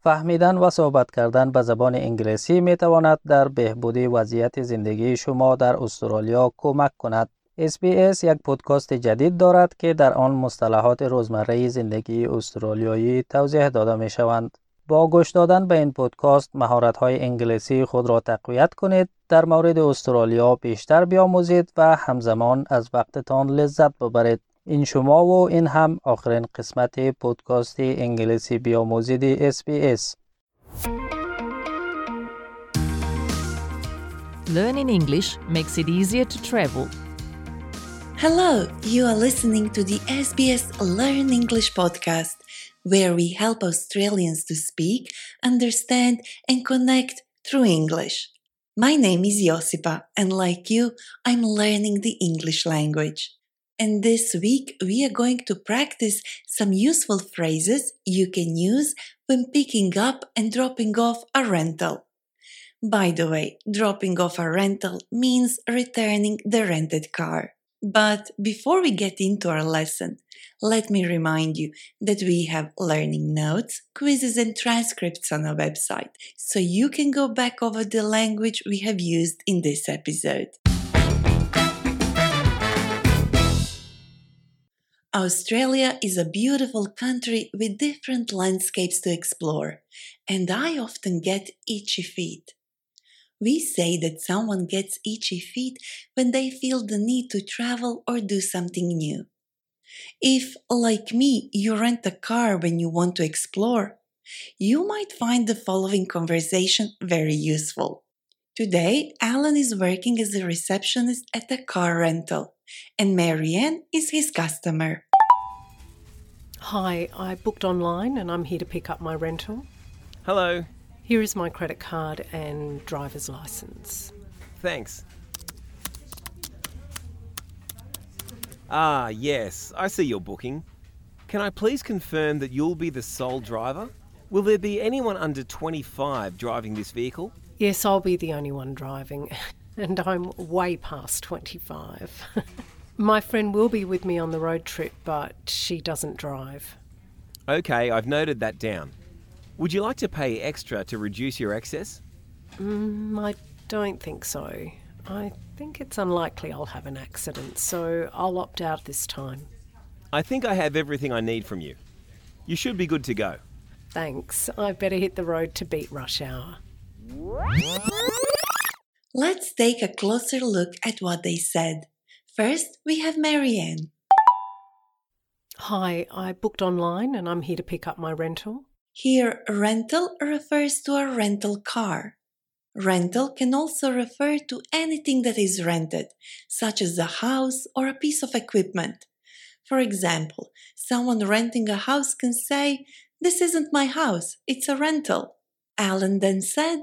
فهمیدن و صحبت کردن به زبان انگلیسی می تواند در بهبودی وضعیت زندگی شما در استرالیا کمک کند. SBS یک پودکاست جدید دارد که در آن مصطلحات روزمره زندگی استرالیایی توضیح داده می شوند. با گوش دادن به این پودکاست مهارت‌های انگلیسی خود را تقویت کنید، در مورد استرالیا بیشتر بیاموزید و همزمان از وقتتان لذت ببرید. این شما و این هم آخرین قسمت پودکاست انگلیسی بیاموزید SBS. Learning English makes it easier to travel. Hello, you are listening to the SBS Learn English podcast, where we help Australians to speak, understand, and connect through English. My name is Josipa, and like you, I'm learning the English language. And this week, we are going to practice some useful phrases you can use when picking up and dropping off a rental. By the way, dropping off a rental means returning the rented car. But before we get into our lesson, let me remind you that we have learning notes, quizzes and transcripts on our website, so you can go back over the language we have used in this episode. Australia is a beautiful country with different landscapes to explore, and I often get itchy feet. We say that someone gets itchy feet when they feel the need to travel or do something new. If, like me, you rent a car when you want to explore, you might find the following conversation very useful. Today, Alan is working as a receptionist at a car rental, and Marianne is his customer. Hi, I booked online and I'm here to pick up my rental. Hello. Here is my credit card and driver's license. Thanks. Ah, yes, I see your booking. Can I please confirm that you'll be the sole driver? Will there be anyone under 25 driving this vehicle? Yes, I'll be the only one driving, and I'm way past 25. My friend will be with me on the road trip, but she doesn't drive. Okay, I've noted that down. Would you like to pay extra to reduce your excess? I don't think so. I think it's unlikely I'll have an accident, so I'll opt out this time. I think I have everything I need from you. You should be good to go. Thanks. I better hit the road to beat rush hour. Let's take a closer look at what they said. First, we have Marianne. Hi, I booked online and I'm here to pick up my rental. Here, rental refers to a rental car. Rental can also refer to anything that is rented, such as a house or a piece of equipment. For example, someone renting a house can say, "This isn't my house, it's a rental." Alan then said,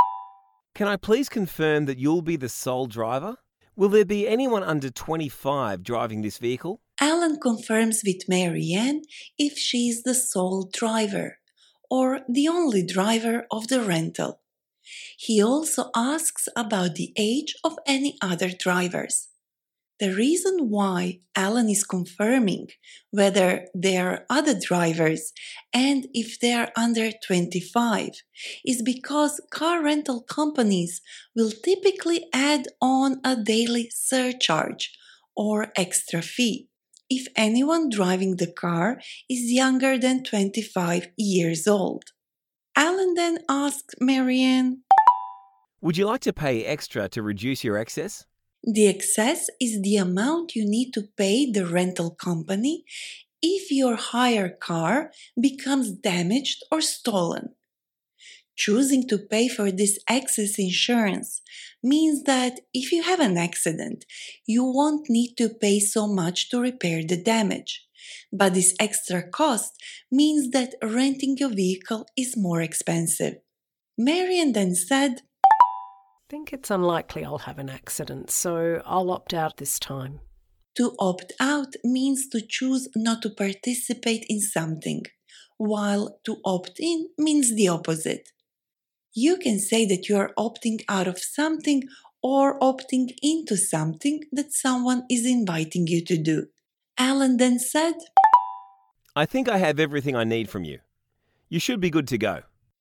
Can I please confirm that you'll be the sole driver? Will there be anyone under 25 driving this vehicle? Alan confirms with Marianne if she is the sole driver or the only driver of the rental. He also asks about the age of any other drivers. The reason why Alan is confirming whether there are other drivers and if they are under 25 is because car rental companies will typically add on a daily surcharge or extra fee if anyone driving the car is younger than 25 years old. Alan then asked Marianne, Would you like to pay extra to reduce your excess? The excess is the amount you need to pay the rental company if your hire car becomes damaged or stolen. Choosing to pay for this excess insurance means that if you have an accident, you won't need to pay so much to repair the damage. But this extra cost means that renting your vehicle is more expensive. Marian then said, I think it's unlikely I'll have an accident, so I'll opt out this time. To opt out means to choose not to participate in something, while to opt in means the opposite. You can say that you are opting out of something or opting into something that someone is inviting you to do. Alan then said, I think I have everything I need from you. You should be good to go.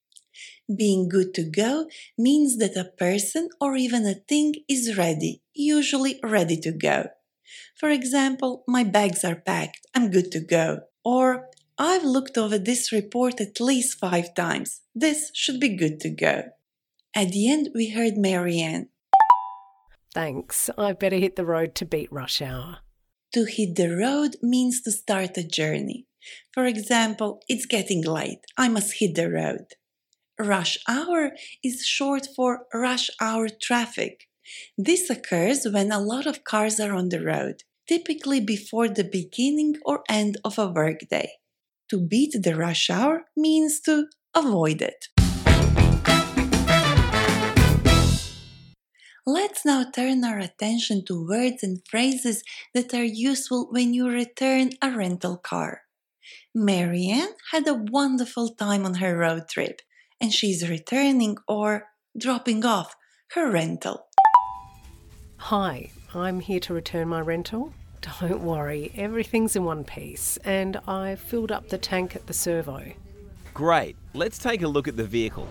Being good to go means that a person or even a thing is ready, usually ready to go. For example, my bags are packed, I'm good to go. Or, I've looked over this report at least 5 times, this should be good to go. At the end, we heard Marianne. Thanks, I better hit the road to beat rush hour. To hit the road means to start a journey. For example, it's getting late, I must hit the road. Rush hour is short for rush hour traffic. This occurs when a lot of cars are on the road, typically before the beginning or end of a workday. To beat the rush hour means to avoid it. Let's now turn our attention to words and phrases that are useful when you return a rental car. Marianne had a wonderful time on her road trip, and she's returning or dropping off her rental. Hi, I'm here to return my rental. Don't worry, everything's in one piece, and I filled up the tank at the servo. Great, let's take a look at the vehicle.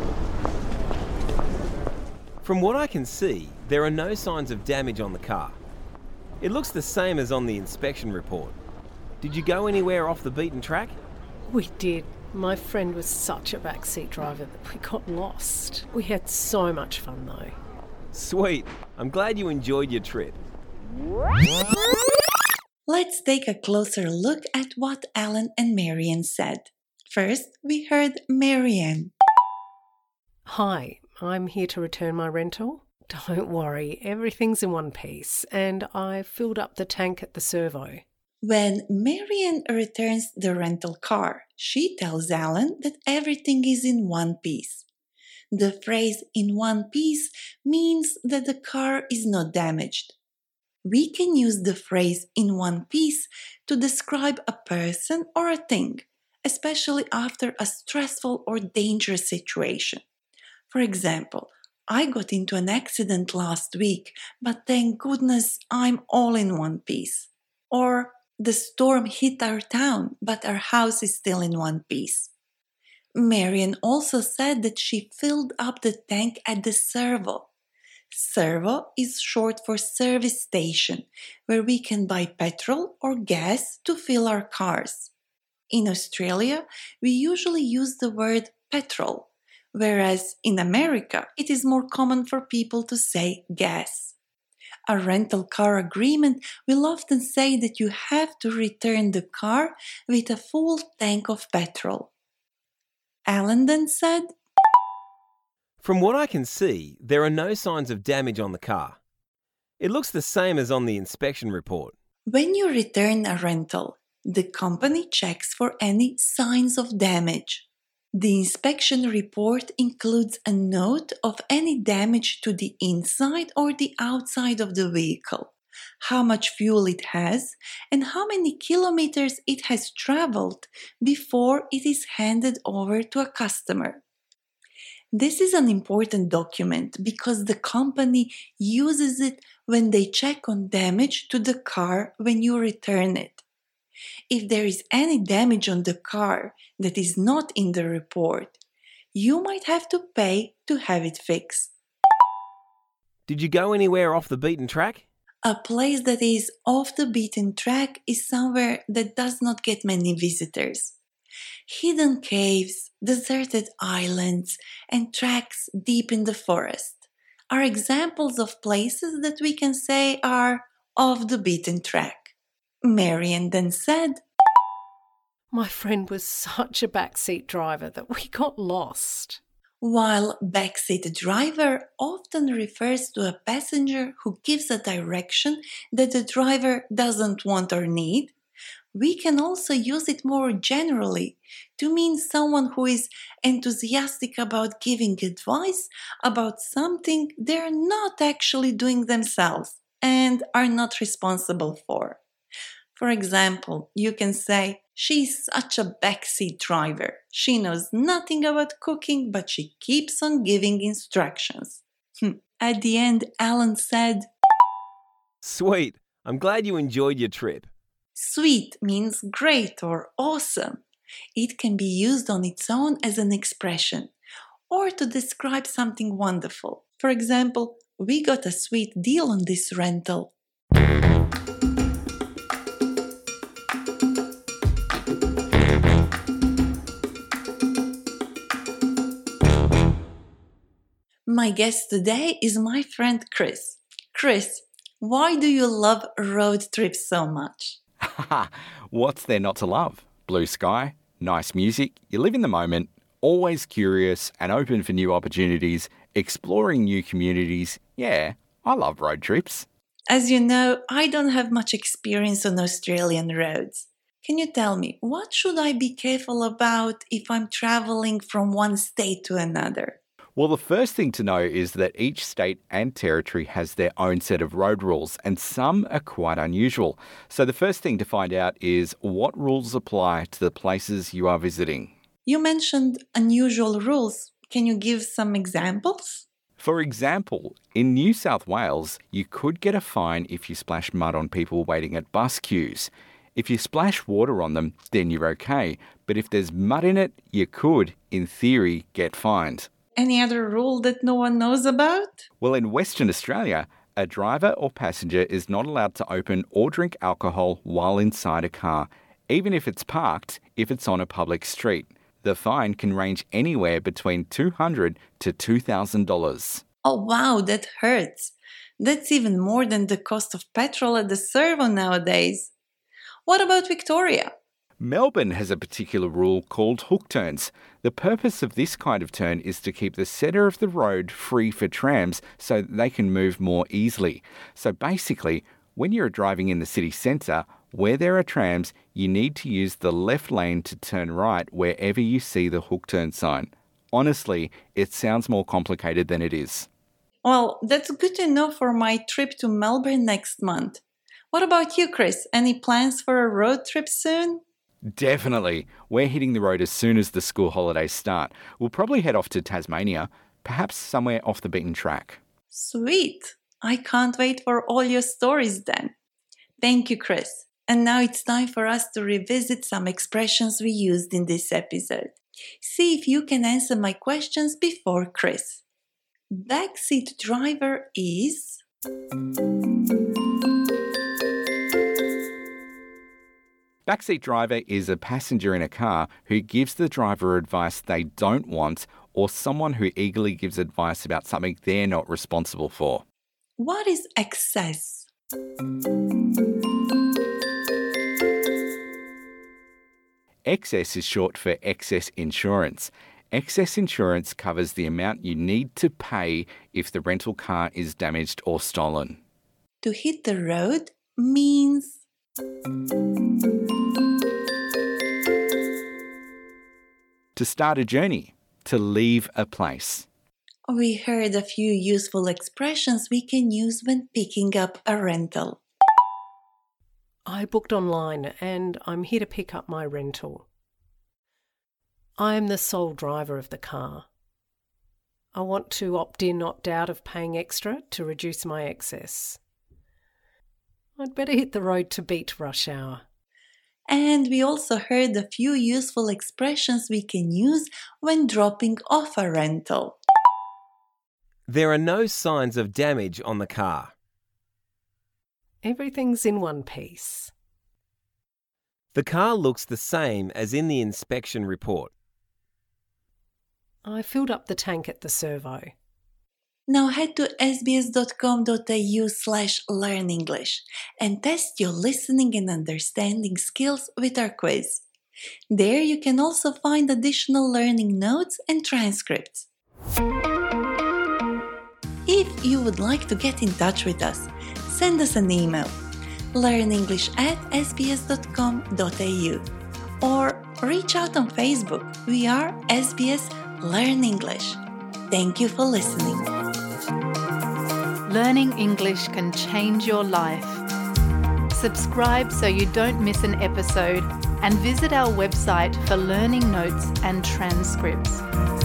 From what I can see, there are no signs of damage on the car. It looks the same as on the inspection report. Did you go anywhere off the beaten track? We did. My friend was such a backseat driver that we got lost. We had so much fun though. Sweet, I'm glad you enjoyed your trip. Let's take a closer look at what Alan and Marianne said. First, we heard Marianne. Hi, I'm here to return my rental. Don't worry, everything's in one piece, and I filled up the tank at the servo. When Marianne returns the rental car, she tells Alan that everything is in one piece. The phrase in one piece means that the car is not damaged. We can use the phrase in one piece to describe a person or a thing, especially after a stressful or dangerous situation. For example, I got into an accident last week, but thank goodness I'm all in one piece. Or the storm hit our town, but our house is still in one piece. Marianne also said that she filled up the tank at the servo. Servo is short for service station, where we can buy petrol or gas to fill our cars. In Australia, we usually use the word petrol, whereas in America, it is more common for people to say gas. A rental car agreement will often say that you have to return the car with a full tank of petrol. Alan then said, From what I can see, there are no signs of damage on the car. It looks the same as on the inspection report. When you return a rental, the company checks for any signs of damage. The inspection report includes a note of any damage to the inside or the outside of the vehicle, how much fuel it has, and how many kilometers it has traveled before it is handed over to a customer. This is an important document because the company uses it when they check on damage to the car when you return it. If there is any damage on the car that is not in the report, you might have to pay to have it fixed. Did you go anywhere off the beaten track? A place that is off the beaten track is somewhere that does not get many visitors. Hidden caves, deserted islands, and tracks deep in the forest are examples of places that we can say are off the beaten track. Marianne then said, My friend was such a backseat driver that we got lost. While backseat driver often refers to a passenger who gives a direction that the driver doesn't want or need, we can also use it more generally to mean someone who is enthusiastic about giving advice about something they're not actually doing themselves and are not responsible for. For example, you can say, she's such a backseat driver. She knows nothing about cooking, but she keeps on giving instructions. At the end, Alan said, Sweet, I'm glad you enjoyed your trip. Sweet means great or awesome. It can be used on its own as an expression, or to describe something wonderful. For example, we got a sweet deal on this rental. My guest today is my friend Chris. Chris, why do you love road trips so much? What's there not to love? Blue sky, nice music, you live in the moment, always curious and open for new opportunities, exploring new communities. Yeah, I love road trips. As you know, I don't have much experience on Australian roads. Can you tell me, what should I be careful about if I'm traveling from one state to another? Well, the first thing to know is that each state and territory has their own set of road rules, and some are quite unusual. So the first thing to find out is what rules apply to the places you are visiting. You mentioned unusual rules. Can you give some examples? For example, in New South Wales, you could get a fine if you splash mud on people waiting at bus queues. If you splash water on them, then you're okay. But if there's mud in it, you could, in theory, get fined. Any other rule that no one knows about? Well, in Western Australia, a driver or passenger is not allowed to open or drink alcohol while inside a car, even if it's parked, if it's on a public street. The fine can range anywhere between $200 to $2,000. Oh wow, that hurts. That's even more than the cost of petrol at the servo nowadays. What about Victoria? Melbourne has a particular rule called hook turns. The purpose of this kind of turn is to keep the centre of the road free for trams so that they can move more easily. So basically, when you're driving in the city centre, where there are trams, you need to use the left lane to turn right wherever you see the hook turn sign. Honestly, it sounds more complicated than it is. Well, that's good to know for my trip to Melbourne next month. What about you, Chris? Any plans for a road trip soon? Definitely. We're hitting the road as soon as the school holidays start. We'll probably head off to Tasmania, perhaps somewhere off the beaten track. Sweet. I can't wait for all your stories then. Thank you, Chris. And now it's time for us to revisit some expressions we used in this episode. See if you can answer my questions before Chris. Backseat driver is... Backseat driver is a passenger in a car who gives the driver advice they don't want, or someone who eagerly gives advice about something they're not responsible for. What is excess? Excess is short for excess insurance. Excess insurance covers the amount you need to pay if the rental car is damaged or stolen. To hit the road means... To start a journey, to leave a place. We heard a few useful expressions we can use when picking up a rental. I booked online and I'm here to pick up my rental. I am the sole driver of the car. I want to opt in, opt out of paying extra to reduce my excess. I'd better hit the road to beat rush hour. And we also heard a few useful expressions we can use when dropping off a rental. There are no signs of damage on the car. Everything's in one piece. The car looks the same as in the inspection report. I filled up the tank at the servo. Now head to sbs.com.au/learnenglish and test your listening and understanding skills with our quiz. There you can also find additional learning notes and transcripts. If you would like to get in touch with us, send us an email, learnenglish@sbs.com.au, or reach out on Facebook. We are SBS Learn English. Thank you for listening. Learning English can change your life. Subscribe so you don't miss an episode and visit our website for learning notes and transcripts.